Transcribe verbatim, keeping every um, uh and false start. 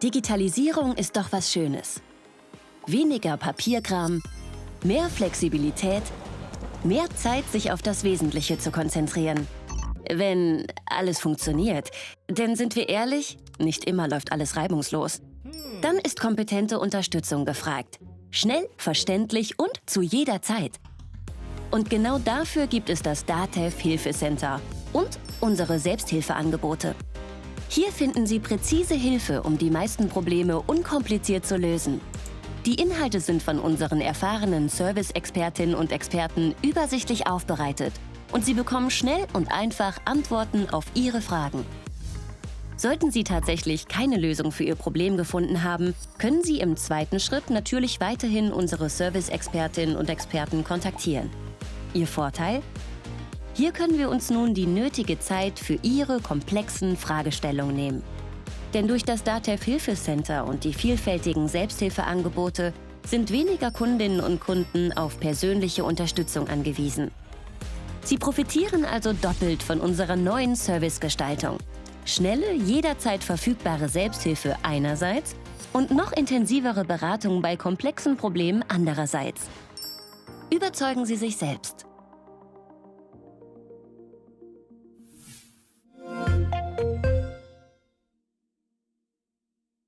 Digitalisierung ist doch was Schönes. Weniger Papierkram, mehr Flexibilität, mehr Zeit, sich auf das Wesentliche zu konzentrieren. Wenn alles funktioniert. Denn sind wir ehrlich, nicht immer läuft alles reibungslos. Dann ist kompetente Unterstützung gefragt. Schnell, verständlich und zu jeder Zeit. Und genau dafür gibt es das DATEV Hilfecenter und unsere Selbsthilfeangebote. Hier finden Sie präzise Hilfe, um die meisten Probleme unkompliziert zu lösen. Die Inhalte sind von unseren erfahrenen Service-Expertinnen und Experten übersichtlich aufbereitet und Sie bekommen schnell und einfach Antworten auf Ihre Fragen. Sollten Sie tatsächlich keine Lösung für Ihr Problem gefunden haben, können Sie im zweiten Schritt natürlich weiterhin unsere Service-Expertinnen und Experten kontaktieren. Ihr Vorteil? Hier können wir uns nun die nötige Zeit für Ihre komplexen Fragestellungen nehmen. Denn durch das DATEV Hilfecenter und die vielfältigen Selbsthilfeangebote sind weniger Kundinnen und Kunden auf persönliche Unterstützung angewiesen. Sie profitieren also doppelt von unserer neuen Servicegestaltung. Schnelle, jederzeit verfügbare Selbsthilfe einerseits und noch intensivere Beratung bei komplexen Problemen andererseits. Überzeugen Sie sich selbst.